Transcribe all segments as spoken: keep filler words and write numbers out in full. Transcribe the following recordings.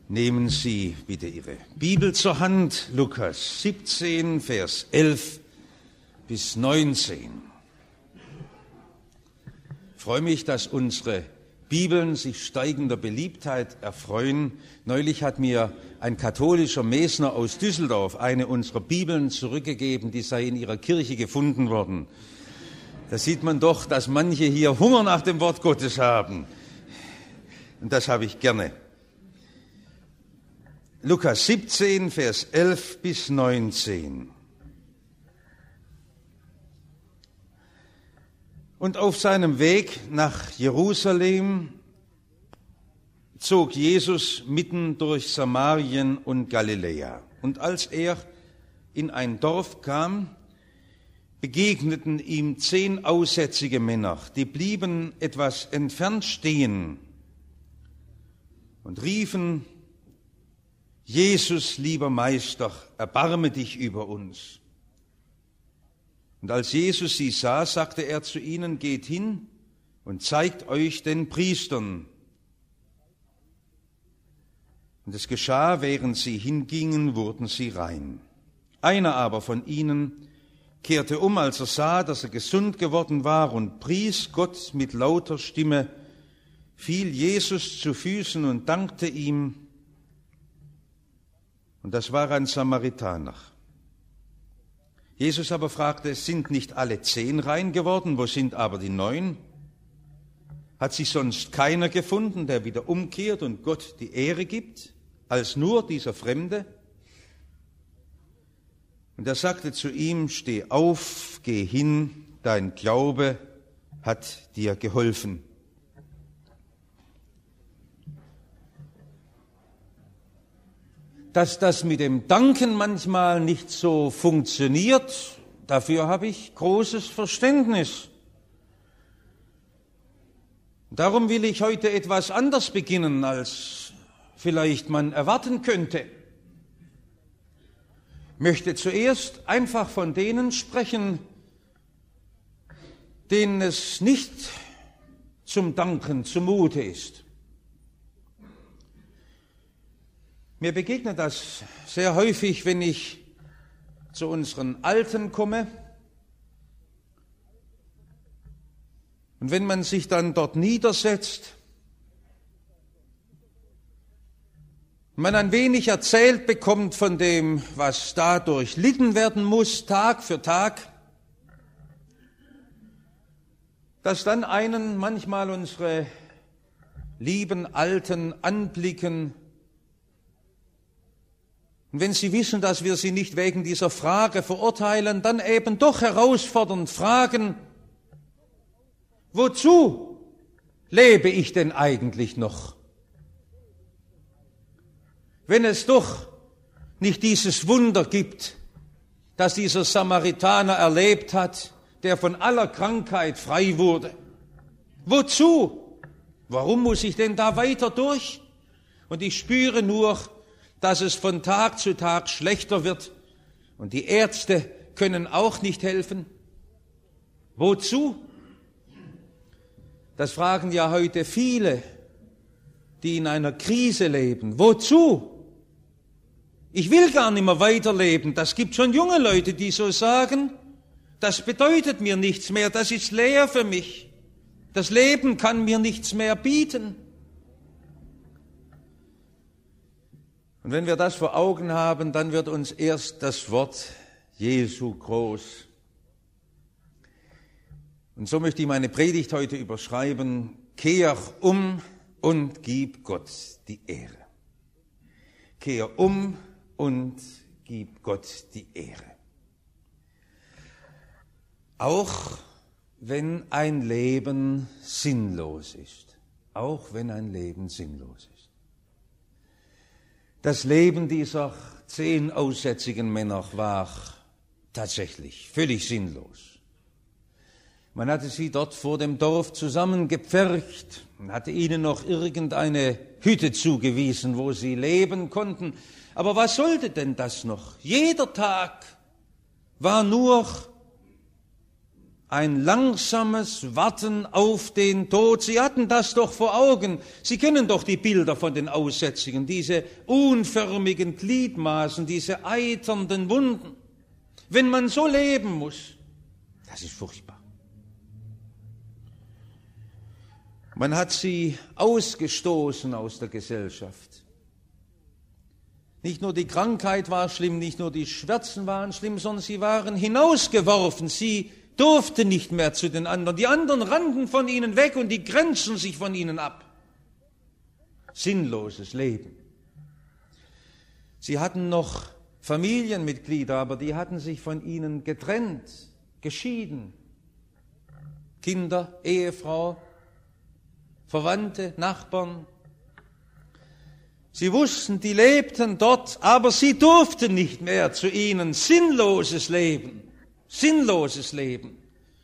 Nehmen Sie bitte Ihre Bibel zur Hand, Lukas siebzehn, Vers elf bis neunzehn. Ich freue mich, dass unsere Bibeln sich steigender Beliebtheit erfreuen. Neulich hat mir ein katholischer Mesner aus Düsseldorf eine unserer Bibeln zurückgegeben, die sei in ihrer Kirche gefunden worden. Da sieht man doch, dass manche hier Hunger nach dem Wort Gottes haben. Und das habe ich gerne. Lukas siebzehn, Vers elf bis neunzehn. Und auf seinem Weg nach Jerusalem zog Jesus mitten durch Samarien und Galiläa. Und als er in ein Dorf kam, begegneten ihm zehn aussätzige Männer, die blieben etwas entfernt stehen und riefen: Jesus, lieber Meister, erbarme dich über uns. Und als Jesus sie sah, sagte er zu ihnen: Geht hin und zeigt euch den Priestern. Und es geschah, während sie hingingen, wurden sie rein. Einer aber von ihnen kehrte um, als er sah, dass er gesund geworden war, und pries Gott mit lauter Stimme, fiel Jesus zu Füßen und dankte ihm. Und das war ein Samaritaner. Jesus aber fragte: Sind nicht alle zehn rein geworden? Wo sind aber die neun? Hat sich sonst keiner gefunden, der wieder umkehrt und Gott die Ehre gibt, als nur dieser Fremde? Und er sagte zu ihm: Steh auf, geh hin, dein Glaube hat dir geholfen. Dass das mit dem Danken manchmal nicht so funktioniert, dafür habe ich großes Verständnis. Darum will ich heute etwas anders beginnen, als vielleicht man erwarten könnte. Ich möchte zuerst einfach von denen sprechen, denen es nicht zum Danken zumute ist. Mir begegnet das sehr häufig, wenn ich zu unseren Alten komme. Und wenn man sich dann dort niedersetzt, man ein wenig erzählt bekommt von dem, was da durchlitten werden muss, Tag für Tag, dass dann einen manchmal unsere lieben Alten anblicken. Und wenn sie wissen, dass wir sie nicht wegen dieser Frage verurteilen, dann eben doch herausfordernd fragen: Wozu lebe ich denn eigentlich noch? Wenn es doch nicht dieses Wunder gibt, das dieser Samaritaner erlebt hat, der von aller Krankheit frei wurde. Wozu? Warum muss ich denn da weiter durch? Und ich spüre nur, dass es von Tag zu Tag schlechter wird und die Ärzte können auch nicht helfen. Wozu? Das fragen ja heute viele, die in einer Krise leben. Wozu? Ich will gar nicht mehr weiterleben. Das gibt schon junge Leute, die so sagen: Das bedeutet mir nichts mehr, das ist leer für mich. Das Leben kann mir nichts mehr bieten. Und wenn wir das vor Augen haben, dann wird uns erst das Wort Jesu groß. Und so möchte ich meine Predigt heute überschreiben: Kehr um und gib Gott die Ehre. Kehr um und gib Gott die Ehre. Auch wenn ein Leben sinnlos ist. Auch wenn ein Leben sinnlos ist. Das Leben dieser zehn aussätzigen Männer war tatsächlich völlig sinnlos. Man hatte sie dort vor dem Dorf zusammengepfercht und hatte ihnen noch irgendeine Hütte zugewiesen, wo sie leben konnten. Aber was sollte denn das noch? Jeder Tag war nur ein langsames Warten auf den Tod. Sie hatten das doch vor Augen. Sie kennen doch die Bilder von den Aussätzigen, diese unförmigen Gliedmaßen, diese eiternden Wunden. Wenn man so leben muss, das ist furchtbar. Man hat sie ausgestoßen aus der Gesellschaft. Nicht nur die Krankheit war schlimm, nicht nur die Schmerzen waren schlimm, sondern sie waren hinausgeworfen. Sie durften nicht mehr zu den anderen. Die anderen rannten von ihnen weg und die grenzten sich von ihnen ab. Sinnloses Leben. Sie hatten noch Familienmitglieder, aber die hatten sich von ihnen getrennt, geschieden. Kinder, Ehefrau, Verwandte, Nachbarn. Sie wussten, die lebten dort, aber sie durften nicht mehr zu ihnen. Sinnloses Leben. Sinnloses Leben.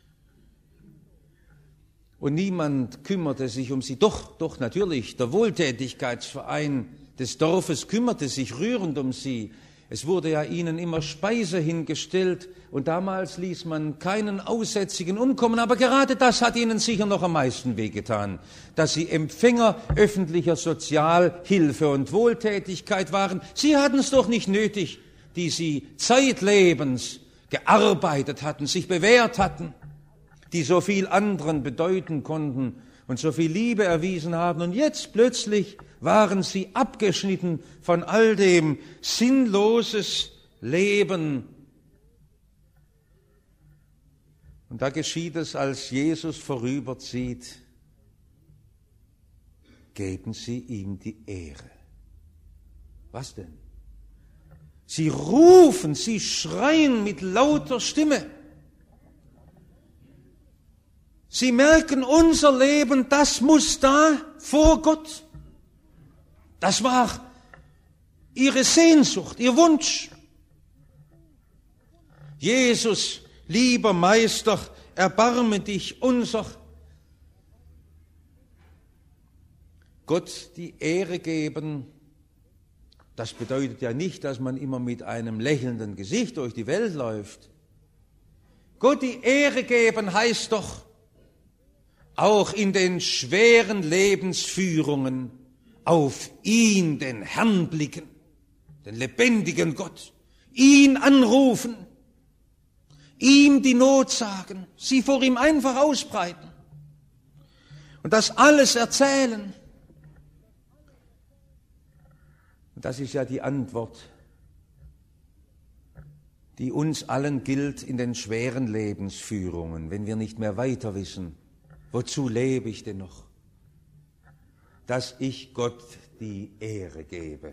Und niemand kümmerte sich um sie. Doch, doch, natürlich, der Wohltätigkeitsverein des Dorfes kümmerte sich rührend um sie. Es wurde ja ihnen immer Speise hingestellt und damals ließ man keinen Aussätzigen umkommen. Aber gerade das hat ihnen sicher noch am meisten wehgetan, dass sie Empfänger öffentlicher Sozialhilfe und Wohltätigkeit waren. Sie hatten es doch nicht nötig, die sie zeitlebens gearbeitet hatten, sich bewährt hatten, die so viel anderen bedeuten konnten und so viel Liebe erwiesen haben. Und jetzt plötzlich waren sie abgeschnitten von all dem, sinnloses Leben. Und da geschieht es, als Jesus vorüberzieht, geben sie ihm die Ehre. Was denn? Sie rufen, sie schreien mit lauter Stimme. Sie merken, unser Leben, das muss da vor Gott. Das war ihre Sehnsucht, ihr Wunsch. Jesus, lieber Meister, erbarme dich unser. Gott die Ehre geben, das bedeutet ja nicht, dass man immer mit einem lächelnden Gesicht durch die Welt läuft. Gott die Ehre geben heißt doch, auch in den schweren Lebensführungen auf ihn, den Herrn, blicken, den lebendigen Gott, ihn anrufen, ihm die Not sagen, sie vor ihm einfach ausbreiten und das alles erzählen. Und das ist ja die Antwort, die uns allen gilt in den schweren Lebensführungen, wenn wir nicht mehr weiter wissen, wozu lebe ich denn noch? Dass ich Gott die Ehre gebe.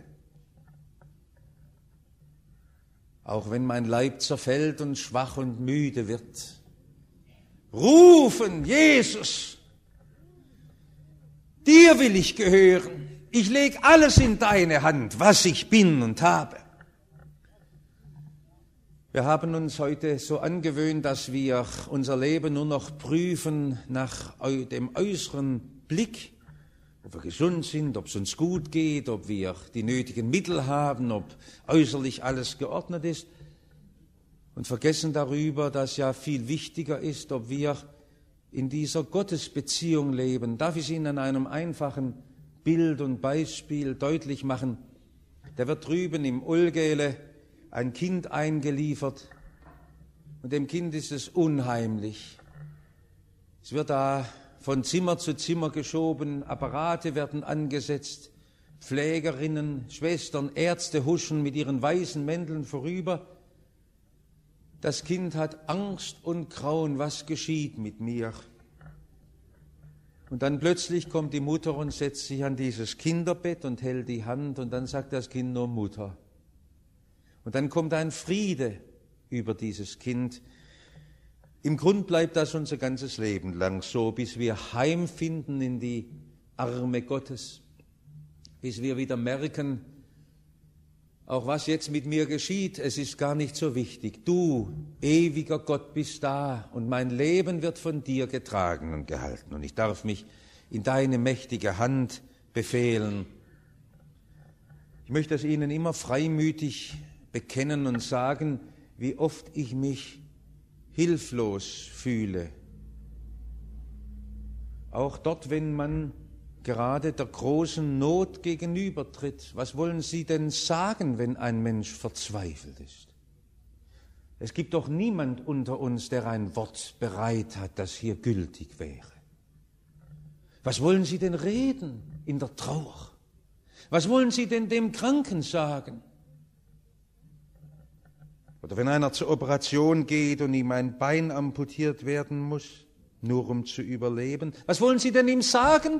Auch wenn mein Leib zerfällt und schwach und müde wird. Rufen, Jesus, dir will ich gehören. Ich lege alles in deine Hand, was ich bin und habe. Wir haben uns heute so angewöhnt, dass wir unser Leben nur noch prüfen nach dem äußeren Blick, ob wir gesund sind, ob es uns gut geht, ob wir die nötigen Mittel haben, ob äußerlich alles geordnet ist und vergessen darüber, dass ja viel wichtiger ist, ob wir in dieser Gottesbeziehung leben. Darf ich Ihnen an einem einfachen Bild und Beispiel deutlich machen? Da wird drüben im Ulgele ein Kind eingeliefert und dem Kind ist es unheimlich. Es wird da von Zimmer zu Zimmer geschoben, Apparate werden angesetzt, Pflegerinnen, Schwestern, Ärzte huschen mit ihren weißen Mänteln vorüber. Das Kind hat Angst und Grauen, was geschieht mit mir? Und dann plötzlich kommt die Mutter und setzt sich an dieses Kinderbett und hält die Hand und dann sagt das Kind nur Mutter. Und dann kommt ein Friede über dieses Kind. Im Grund bleibt das unser ganzes Leben lang so, bis wir heimfinden in die Arme Gottes, bis wir wieder merken, auch was jetzt mit mir geschieht, es ist gar nicht so wichtig. Du, ewiger Gott, bist da und mein Leben wird von dir getragen und gehalten und ich darf mich in deine mächtige Hand befehlen. Ich möchte es Ihnen immer freimütig bekennen und sagen, wie oft ich mich hilflos fühle. Auch dort, wenn man gerade der großen Not gegenübertritt. Was wollen Sie denn sagen, wenn ein Mensch verzweifelt ist? Es gibt doch niemand unter uns, der ein Wort bereit hat, das hier gültig wäre. Was wollen Sie denn reden in der Trauer? Was wollen Sie denn dem Kranken sagen? Oder wenn einer zur Operation geht und ihm ein Bein amputiert werden muss, nur um zu überleben, was wollen Sie denn ihm sagen?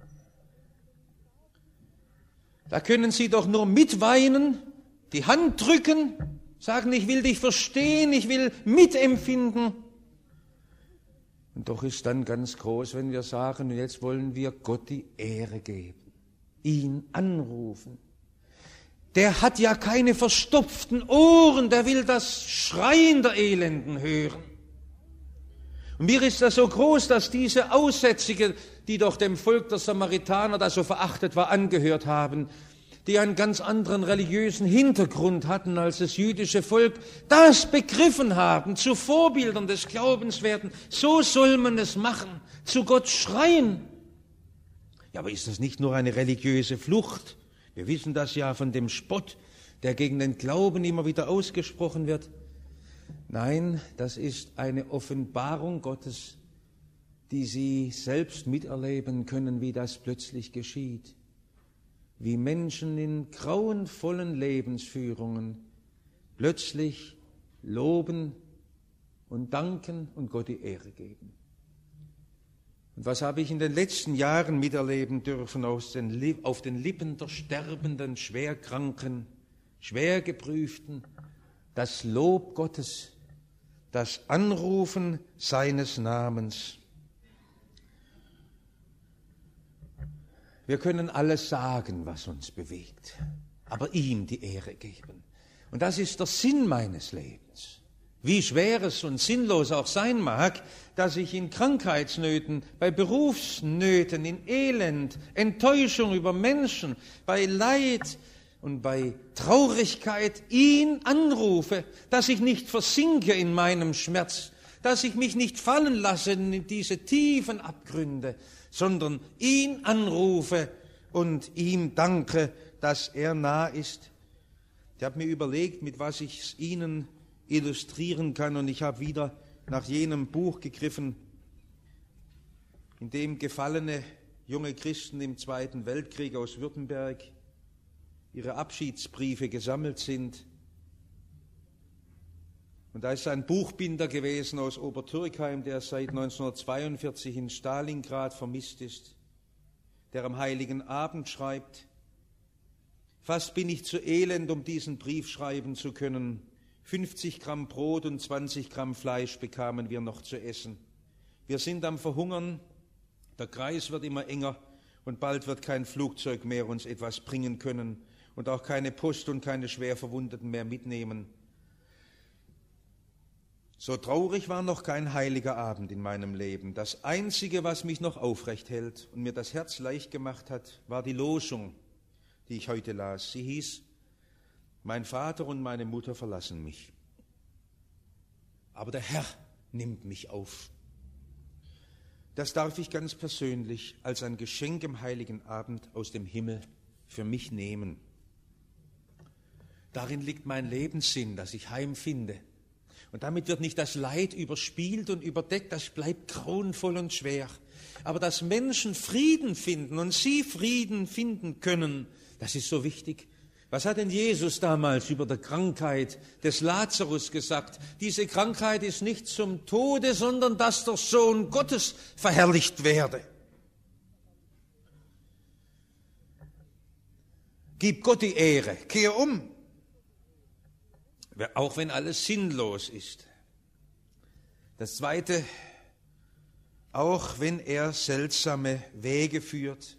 Da können Sie doch nur mitweinen, die Hand drücken, sagen, ich will dich verstehen, ich will mitempfinden. Und doch ist dann ganz groß, wenn wir sagen, jetzt wollen wir Gott die Ehre geben, ihn anrufen. Der hat ja keine verstopften Ohren, der will das Schreien der Elenden hören. Und mir ist das so groß, dass diese Aussätzige, die doch dem Volk der Samaritaner, das so verachtet war, angehört haben, die einen ganz anderen religiösen Hintergrund hatten als das jüdische Volk, das begriffen haben, zu Vorbildern des Glaubens werden. So soll man es machen, zu Gott schreien. Ja, aber ist das nicht nur eine religiöse Flucht? Wir wissen das ja von dem Spott, der gegen den Glauben immer wieder ausgesprochen wird. Nein, das ist eine Offenbarung Gottes, die Sie selbst miterleben können, wie das plötzlich geschieht. Wie Menschen in grauenvollen Lebensführungen plötzlich loben und danken und Gott die Ehre geben. Und was habe ich in den letzten Jahren miterleben dürfen aus den, auf den Lippen der sterbenden, schwerkranken, schwergeprüften, das Lob Gottes, das Anrufen seines Namens. Wir können alles sagen, was uns bewegt, aber ihm die Ehre geben. Und das ist der Sinn meines Lebens. Wie schwer es und sinnlos auch sein mag, dass ich in Krankheitsnöten, bei Berufsnöten, in Elend, Enttäuschung über Menschen, bei Leid und bei Traurigkeit ihn anrufe, dass ich nicht versinke in meinem Schmerz, dass ich mich nicht fallen lasse in diese tiefen Abgründe, sondern ihn anrufe und ihm danke, dass er nah ist. Ich habe mir überlegt, mit was ich es Ihnen illustrieren kann, und ich habe wieder nach jenem Buch gegriffen, in dem gefallene junge Christen im Zweiten Weltkrieg aus Württemberg ihre Abschiedsbriefe gesammelt sind. Und da ist ein Buchbinder gewesen aus Obertürkheim, der seit neunzehnhundertzweiundvierzig in Stalingrad vermisst ist, der am Heiligen Abend schreibt: Fast bin ich zu elend, um diesen Brief schreiben zu können. fünfzig Gramm Brot und zwanzig Gramm Fleisch bekamen wir noch zu essen. Wir sind am Verhungern, der Kreis wird immer enger und bald wird kein Flugzeug mehr uns etwas bringen können und auch keine Post und keine Schwerverwundeten mehr mitnehmen. So traurig war noch kein heiliger Abend in meinem Leben. Das Einzige, was mich noch aufrecht hält und mir das Herz leicht gemacht hat, war die Losung, die ich heute las. Sie hieß: Mein Vater und meine Mutter verlassen mich, aber der Herr nimmt mich auf. Das darf ich ganz persönlich als ein Geschenk im heiligen Abend aus dem Himmel für mich nehmen. Darin liegt mein Lebenssinn, dass ich Heim finde. Und damit wird nicht das Leid überspielt und überdeckt, das bleibt grauenvoll und schwer. Aber dass Menschen Frieden finden und sie Frieden finden können, das ist so wichtig. Was hat denn Jesus damals über die Krankheit des Lazarus gesagt? Diese Krankheit ist nicht zum Tode, sondern dass der Sohn Gottes verherrlicht werde. Gib Gott die Ehre, kehr um, auch wenn alles sinnlos ist. Das Zweite, auch wenn er seltsame Wege führt.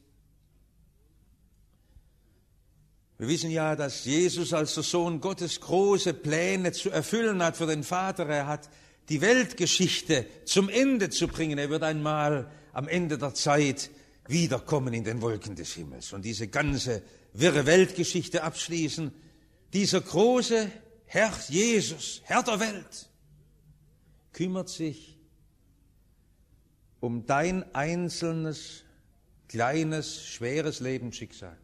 Wir wissen ja, dass Jesus als der Sohn Gottes große Pläne zu erfüllen hat für den Vater. Er hat die Weltgeschichte zum Ende zu bringen. Er wird einmal am Ende der Zeit wiederkommen in den Wolken des Himmels und diese ganze wirre Weltgeschichte abschließen. Dieser große Herr Jesus, Herr der Welt, kümmert sich um dein einzelnes, kleines, schweres Lebensschicksal.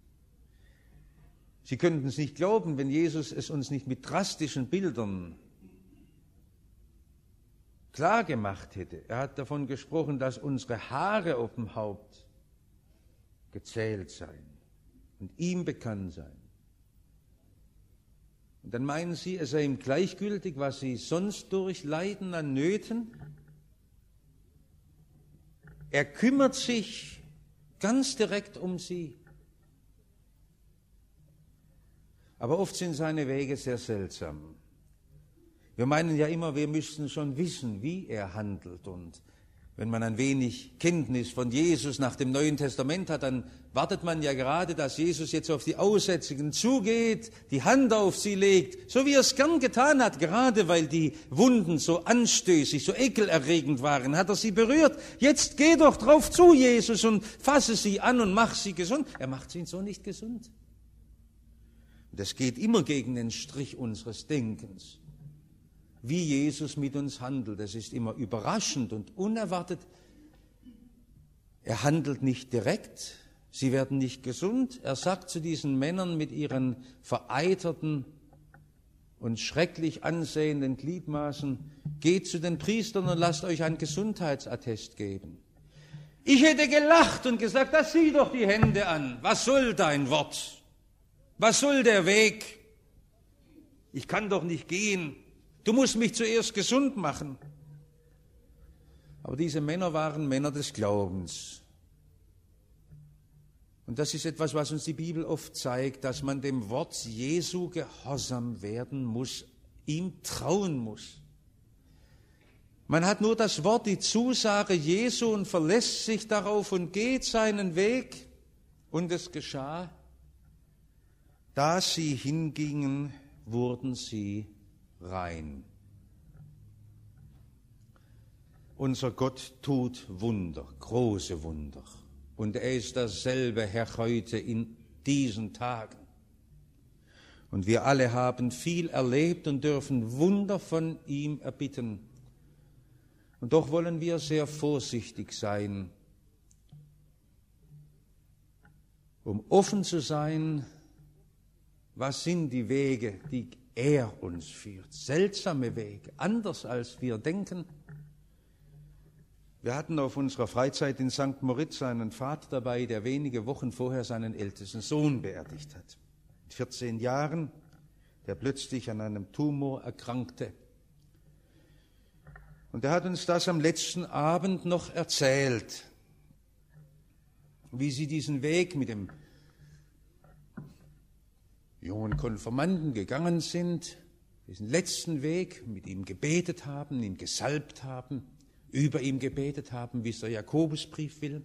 Sie könnten es nicht glauben, wenn Jesus es uns nicht mit drastischen Bildern klar gemacht hätte. Er hat davon gesprochen, dass unsere Haare auf dem Haupt gezählt seien und ihm bekannt seien. Und dann meinen Sie, es sei ihm gleichgültig, was Sie sonst durchleiden an Nöten? Er kümmert sich ganz direkt um Sie. Aber oft sind seine Wege sehr seltsam. Wir meinen ja immer, wir müssten schon wissen, wie er handelt. Und wenn man ein wenig Kenntnis von Jesus nach dem Neuen Testament hat, dann wartet man ja gerade, dass Jesus jetzt auf die Aussätzigen zugeht, die Hand auf sie legt, so wie er es gern getan hat, gerade weil die Wunden so anstößig, so ekelerregend waren, hat er sie berührt. Jetzt geh doch drauf zu, Jesus, und fasse sie an und mach sie gesund. Er macht sie so nicht gesund. Das geht immer gegen den Strich unseres Denkens. Wie Jesus mit uns handelt, das ist immer überraschend und unerwartet. Er handelt nicht direkt, sie werden nicht gesund. Er sagt zu diesen Männern mit ihren vereiterten und schrecklich ansehenden Gliedmaßen, geht zu den Priestern und lasst euch ein Gesundheitsattest geben. Ich hätte gelacht und gesagt, da sieh doch die Hände an. Was soll dein Wort? Was soll der Weg? Ich kann doch nicht gehen. Du musst mich zuerst gesund machen. Aber diese Männer waren Männer des Glaubens. Und das ist etwas, was uns die Bibel oft zeigt, dass man dem Wort Jesu gehorsam werden muss, ihm trauen muss. Man hat nur das Wort, die Zusage Jesu und verlässt sich darauf und geht seinen Weg. Und es geschah. Da sie hingingen, wurden sie rein. Unser Gott tut Wunder, große Wunder. Und er ist dasselbe Herr heute in diesen Tagen. Und wir alle haben viel erlebt und dürfen Wunder von ihm erbitten. Und doch wollen wir sehr vorsichtig sein, um offen zu sein. Was sind die Wege, die er uns führt? Seltsame Wege, anders als wir denken. Wir hatten auf unserer Freizeit in Sankt Moritz einen Vater dabei, der wenige Wochen vorher seinen ältesten Sohn beerdigt hat. Mit vierzehn Jahren, der plötzlich an einem Tumor erkrankte. Und er hat uns das am letzten Abend noch erzählt, wie sie diesen Weg mit dem jungen Konfirmanden gegangen sind, diesen letzten Weg mit ihm gebetet haben, ihn gesalbt haben, über ihm gebetet haben, wie es der Jakobusbrief will.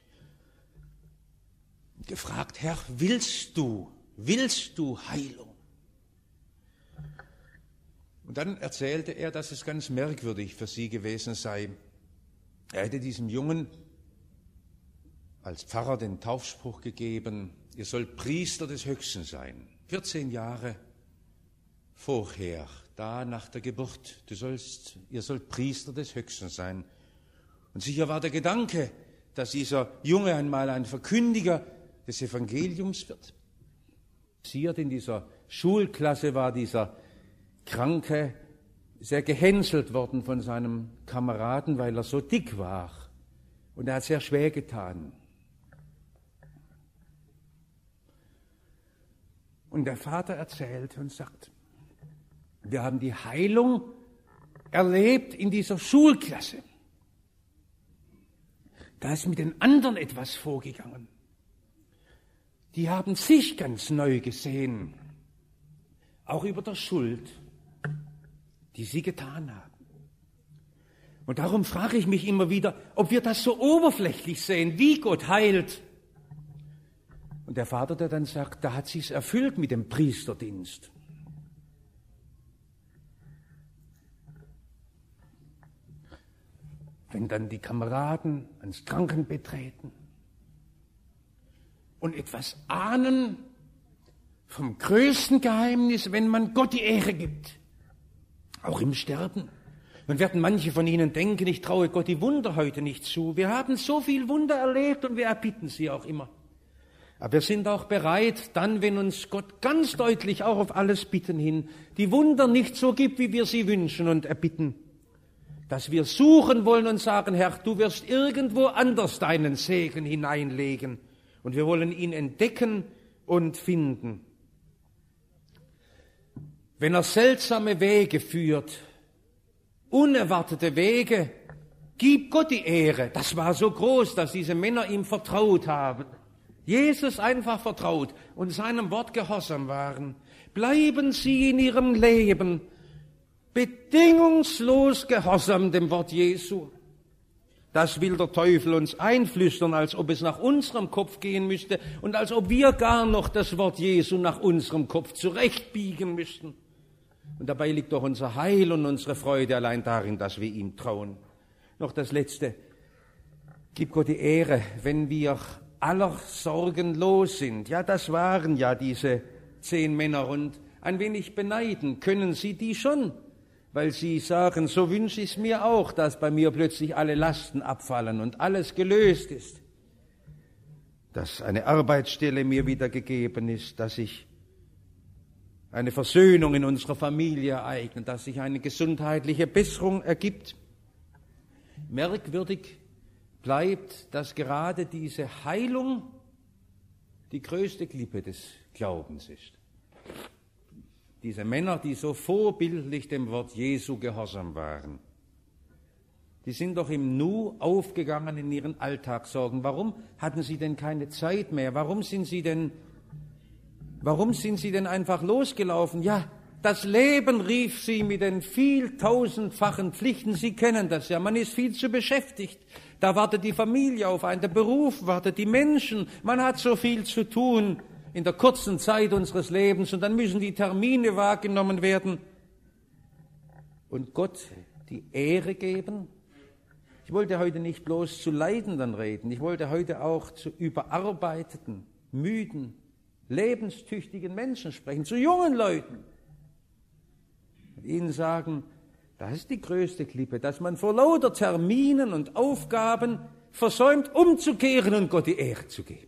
Gefragt, Herr, willst du, willst du Heilung? Und dann erzählte er, dass es ganz merkwürdig für sie gewesen sei. Er hätte diesem Jungen als Pfarrer den Taufspruch gegeben, ihr sollt Priester des Höchsten sein. vierzehn Jahre vorher, da nach der Geburt, du sollst, ihr sollt Priester des Höchsten sein. Und sicher war der Gedanke, dass dieser Junge einmal ein Verkündiger des Evangeliums wird. In dieser Schulklasse war dieser Kranke sehr gehänselt worden von seinem Kameraden, weil er so dick war. Und er hat sehr schwer getan. Und der Vater erzählt und sagt, wir haben die Heilung erlebt in dieser Schulklasse. Da ist mit den anderen etwas vorgegangen. Die haben sich ganz neu gesehen, auch über der Schuld, die sie getan haben. Und darum frage ich mich immer wieder, ob wir das so oberflächlich sehen, wie Gott heilt. Und der Vater, der dann sagt, da hat sich's erfüllt mit dem Priesterdienst. Wenn dann die Kameraden ans Krankenbett treten und etwas ahnen vom größten Geheimnis, wenn man Gott die Ehre gibt, auch im Sterben. Nun werden manche von Ihnen denken, ich traue Gott die Wunder heute nicht zu. Wir haben so viel Wunder erlebt und wir erbitten sie auch immer. Aber wir sind auch bereit, dann, wenn uns Gott ganz deutlich auch auf alles Bitten hin die Wunder nicht so gibt, wie wir sie wünschen und erbitten, dass wir suchen wollen und sagen, Herr, du wirst irgendwo anders deinen Segen hineinlegen. Und wir wollen ihn entdecken und finden. Wenn er seltsame Wege führt, unerwartete Wege, gib Gott die Ehre. Das war so groß, dass diese Männer ihm vertraut haben. Jesus einfach vertraut und seinem Wort gehorsam waren. Bleiben Sie in Ihrem Leben bedingungslos gehorsam dem Wort Jesu. Das will der Teufel uns einflüstern, als ob es nach unserem Kopf gehen müsste und als ob wir gar noch das Wort Jesu nach unserem Kopf zurechtbiegen müssten. Und dabei liegt doch unser Heil und unsere Freude allein darin, dass wir ihm trauen. Noch das Letzte. Gib Gott die Ehre, wenn wir aller Sorgen los sind. Ja, das waren ja diese zehn Männer und ein wenig beneiden können Sie die schon, weil sie sagen, so wünsche ich es mir auch, dass bei mir plötzlich alle Lasten abfallen und alles gelöst ist. Dass eine Arbeitsstelle mir wieder gegeben ist, dass sich eine Versöhnung in unserer Familie ereignet, dass sich eine gesundheitliche Besserung ergibt. Merkwürdig bleibt, dass gerade diese Heilung die größte Klippe des Glaubens ist. Diese Männer, die so vorbildlich dem Wort Jesu gehorsam waren, die sind doch im Nu aufgegangen in ihren Alltagssorgen. Warum hatten sie denn keine Zeit mehr? Warum sind sie denn, warum sind sie denn einfach losgelaufen? Ja, das Leben rief sie mit den vieltausendfachen Pflichten. Sie kennen das ja, man ist viel zu beschäftigt. Da wartet die Familie auf einen, der Beruf wartet, die Menschen. Man hat so viel zu tun in der kurzen Zeit unseres Lebens und dann müssen die Termine wahrgenommen werden. Und Gott die Ehre geben. Ich wollte heute nicht bloß zu Leidenden reden, ich wollte heute auch zu überarbeiteten, müden, lebenstüchtigen Menschen sprechen, zu jungen Leuten. Und ihnen sagen, das ist die größte Klippe, dass man vor lauter Terminen und Aufgaben versäumt, umzukehren und Gott die Ehre zu geben.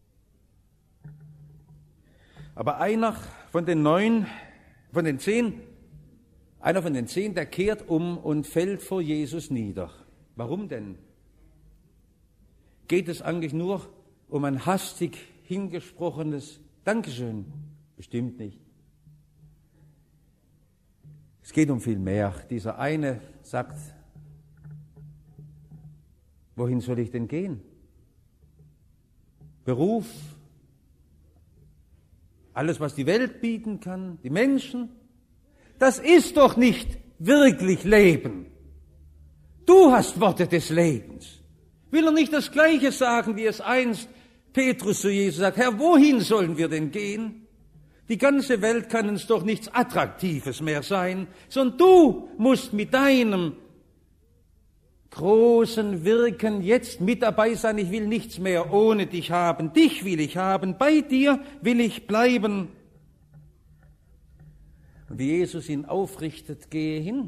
Aber einer von den neun, von den zehn, einer von den zehn, der kehrt um und fällt vor Jesus nieder. Warum denn? Geht es eigentlich nur um ein hastig hingesprochenes Dankeschön? Bestimmt nicht. Es geht um viel mehr. Dieser eine sagt, wohin soll ich denn gehen? Beruf, alles, was die Welt bieten kann, die Menschen, das ist doch nicht wirklich Leben. Du hast Worte des Lebens. Will er nicht das Gleiche sagen, wie es einst Petrus zu Jesus sagt, Herr, wohin sollen wir denn gehen? Die ganze Welt kann uns doch nichts Attraktives mehr sein, sondern du musst mit deinem großen Wirken jetzt mit dabei sein. Ich will nichts mehr ohne dich haben. Dich will ich haben. Bei dir will ich bleiben. Und wie Jesus ihn aufrichtet, gehe hin.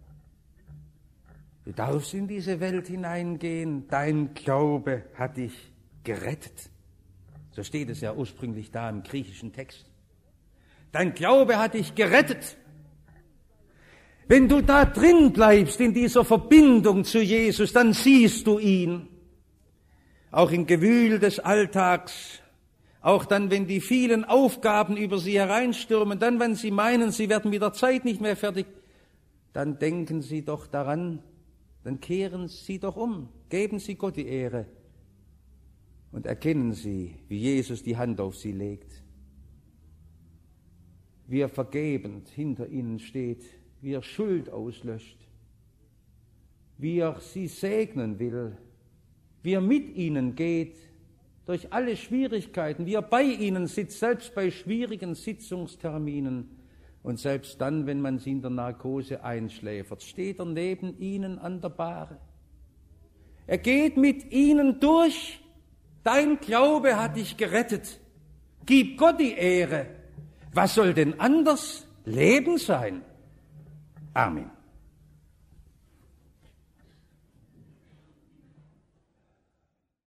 Du darfst in diese Welt hineingehen. Dein Glaube hat dich gerettet. So steht es ja ursprünglich da im griechischen Text. Dein Glaube hat dich gerettet. Wenn du da drin bleibst in dieser Verbindung zu Jesus, dann siehst du ihn. Auch im Gewühl des Alltags, auch dann, wenn die vielen Aufgaben über sie hereinstürmen, dann, wenn sie meinen, sie werden mit der Zeit nicht mehr fertig, dann denken sie doch daran, dann kehren sie doch um, geben sie Gott die Ehre und erkennen sie, wie Jesus die Hand auf sie legt. Wie er vergebend hinter ihnen steht, wie er Schuld auslöscht, wie er sie segnen will, wie er mit ihnen geht durch alle Schwierigkeiten, wie er bei ihnen sitzt, selbst bei schwierigen Sitzungsterminen und selbst dann, wenn man sie in der Narkose einschläfert, steht er neben ihnen an der Bahre. Er geht mit ihnen durch. Dein Glaube hat dich gerettet. Gib Gott die Ehre. Was soll denn anders Leben sein? Amen.